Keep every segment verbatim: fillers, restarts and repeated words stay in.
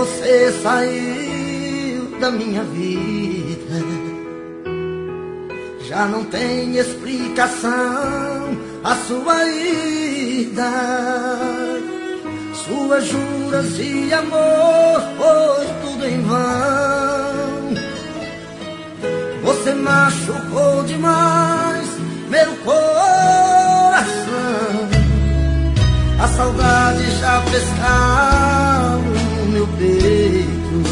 você saiu da minha vida, já não tem explicação a sua ida. Suas juras de amor foi tudo em vão. Você machucou demais meu coração. A saudade já fez calo no meu peito.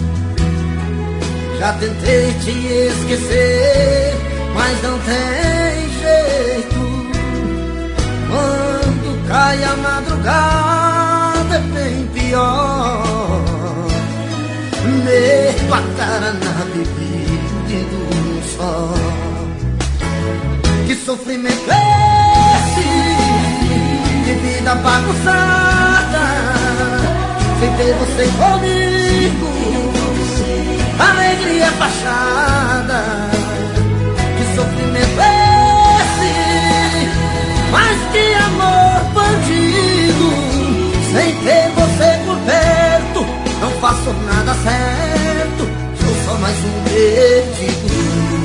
Já tentei te esquecer, mas não tem jeito. Quando cai a madrugada é bem pior. Meto a cara na bebida e durmo só. Que sofrimento é esse, de vida bagunçada, sem ter você comigo, alegria fachada. Que sofrimento é esse, mas que amor bandido, sem ter você por perto, não faço nada certo, sou só mais um perdido.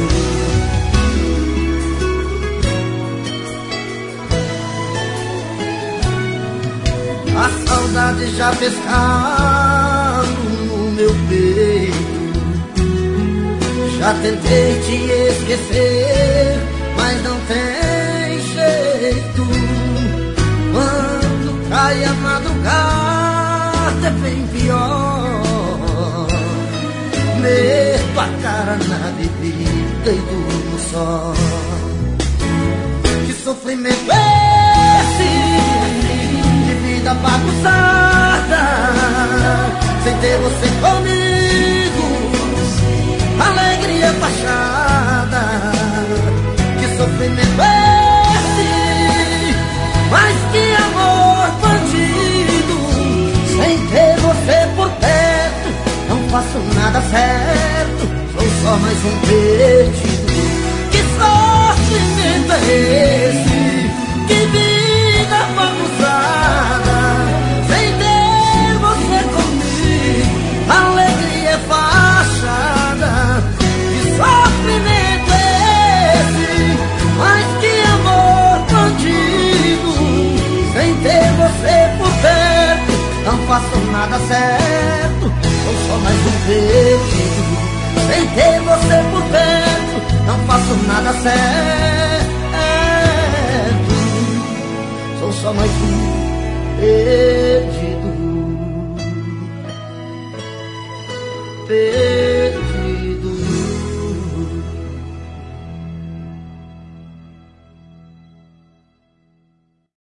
A saudade já fez calo no meu peito. Já tentei te esquecer, mas não tem jeito. Quando cai a madrugada é bem pior. Meto a cara na bebida e durmo só. Que sofrimento é esse, de vida bagunçada, sem ter você comigo, alegria fachada. Que sofrimento é esse, mas que amor bandido, sem ter você por perto, não faço nada certo, sou só mais um perdido. Que sofrimento é esse, que vida bagunçada, sem ter você comigo, alegria fachada. Que sofrimento é esse, mas que amor bandido, sem ter você por perto, não faço nada certo, sou só mais um perdido. Sem ter você por perto, não faço nada certo, sou só mais um perdido. Perdido.